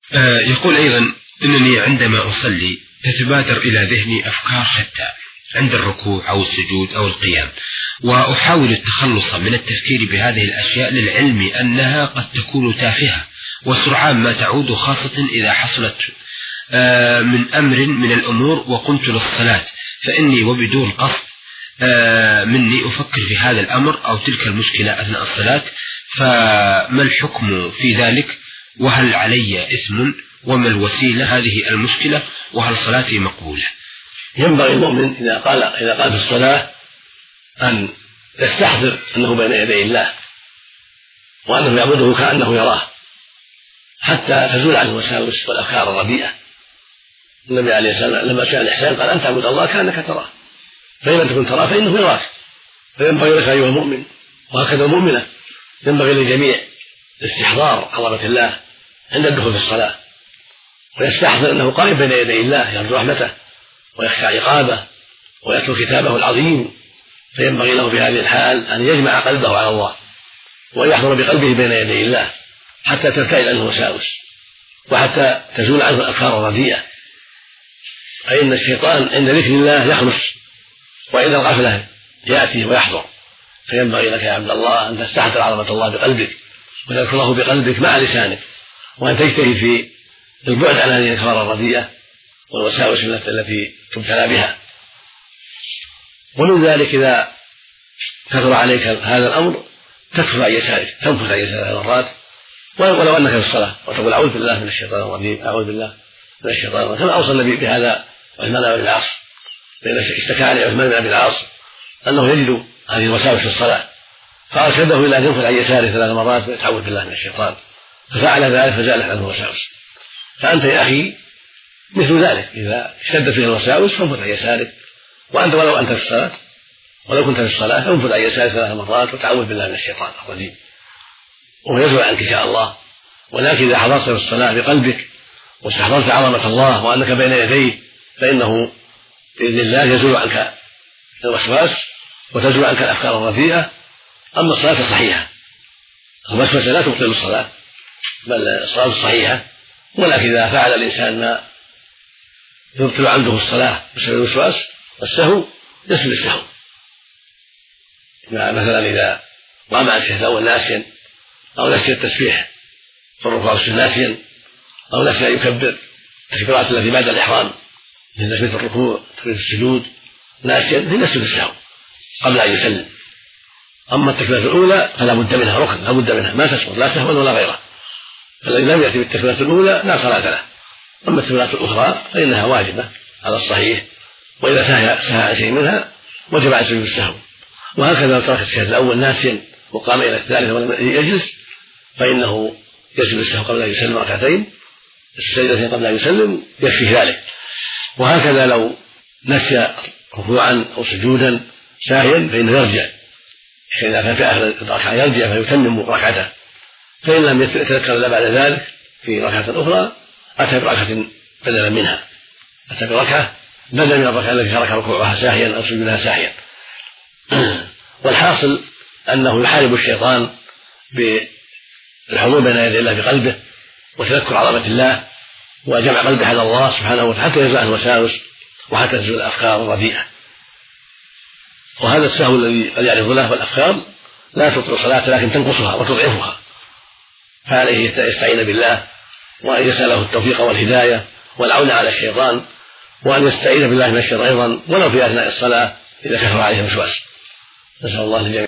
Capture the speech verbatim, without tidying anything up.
آه يقول أيضا إنني عندما أصلي تتبادر إلى ذهني أفكار شتى عند الركوع أو السجود أو القيام، وأحاول التخلص من التفكير بهذه الأشياء للعلم أنها قد تكون تافهة وسرعان ما تعود، خاصة إذا حصلت آه من أمر من الأمور وقمت للصلاة، فإني وبدون قصد آه مني أفكر في هذا الأمر أو تلك المشكلة أثناء الصلاة، فما الحكم في ذلك؟ وهل علي إثم؟ وما الوسيلة هذه المشكلة؟ وهل صلاتي مقبولة؟ ينبغي المؤمن إذا قال إذا قال في الصلاة أن يستحضر أنه بين يدي الله وأنه يعبده كأنه يراه حتى تزول عنه الوساوس والأفكار الرديئة. النبي عليه الصلاة والسلام لما كان الإحسان قال أن تعبد الله كأنك تراه، فإن لم تكن تراه فإنه يراك. فينبغي لك أيها المؤمن وهكذا المؤمنة ينبغي للجميع استحضار عظمة الله عند الدخول في الصلاة، ويستحضر أنه قائم بين يدي الله يرجو رحمته ويخشى عقابه ويتلو كتابه العظيم. فينبغي له في هذه الحال أن يجمع قلبه على الله وأن يحضر بقلبه بين يدي الله حتى تبتعد عنه الوساوس وحتى تزول عنه الأفكار الرديئة. فإن الشيطان عند ذكر الله يخلص وعند الغفلة يأتي ويحضر. فينبغي لك يا عبد الله أن تستحضر عظمة الله بقلبك وتذكره بقلبك مع لسانك، وأن تجتهد في البعد عن هذه الأفكار الرديئة والوساوس التي تبتلى بها. ومن ذلك إذا كثر عليك هذا الأمر تكفر عن يسارك، تنفث عن يسارك مرات ولو أنك في الصلاة وتقول أعوذ بالله من الشيطان الرجيم، أعوذ بالله من الشيطان الرجيم، كما أوصى النبي بهذا عثمان بن العاص، فإن اشتكى عليه عثمان بن أبي العاص أنه يجد هذه الوساوس في الصلاة فأرشده إلى أن ينفث عن يساره ثلاث مرات ويتعوذ بالله من الشيطان، ففعل ذلك فزالت عنه الوساوس. فأنت يا أخي مثل ذلك، إذا اشتدت فيه الوساوس فانفث عن يسارك، وأنت ولو أنت في الصلاة ولو كنت في الصلاة فانفث عن يسارك ثلاث مرات وتعوذ بالله من الشيطان الرجيم ويزول عنك إن شاء الله. ولكن إذا حضرت في الصلاة بقلبك واستحضرت عظمة الله وأنك بين يديه فإنه بإذن الله يزول عنك الوسواس وتزول عنك الأفكار الرديئة. أما الصلاة الصحيحة الوسوسة لا تبطل الصلاة بل الصلاة الصحيحة، ولكن إذا فعل الإنسان ما يبطل عنده الصلاة بسبب الوسواس والسهو يسجد السهو، مثلا إذا قام عن الشهد ناسيا أو نسي التسبيح في الركوع والسجود ناسيا أو نسي أن يكبر التكبيرات التي بعد الإحرام من تكبيرة الركوع تكبيرة السجود ناسيا يسجد السهو قبل أن يسلم. أما التكبيرة الأولى فلا بد منها، ركن لا بد منها، ما تسقط لا سهوا ولا غيره، فالذي لم يأتي بالتكبيرة الأولى لا صلاة له. أما التكبيرات الأخرى فإنها واجبة على الصحيح، وإذا سهى عن شيء منها وجب عليه سجود السهو. وهكذا لو ترك الشهد الأول ناسيا وقام إلى الثالث ولم يجلس فإنه يسجد السهو قبل أن يسلم ركعتين، السجدتين قبل أن يسلم يكفي ذلك. وهكذا لو نسي ركوعا أو سجودا ساهيا فإنه يرجع، إذا كان في آخر الركعة يرجع فيتمم ركعته، فإن لم يتذكر إلا بعد ذلك في ركعة أخرى أتى بركعة بدلا منها، أتى بركعة بدلا من الركعة التي ترك ركوعها ساهيا أو سجودها ساهيا. والحاصل أنه يحارب الشيطان بالحضور بين يدي الله بقلبه وتذكر عظمة الله وجمع قلبه على الله سبحانه وتعالى حتى يزول عنه الوساوس وحتى تزول الأفكار الرديئة. وهذا السهو الذي قد يعرض له والأفكار لا تبطل الصلاة لكن تنقصها وتضعفها، فعليه يستعين بالله وأن يسأله التوفيق والهداية والعون على الشيطان، وأن يستعين بالله من الشر أيضا ولو في أثناء الصلاة إذا كثر عليه الوسواس. نسأل الله الجميع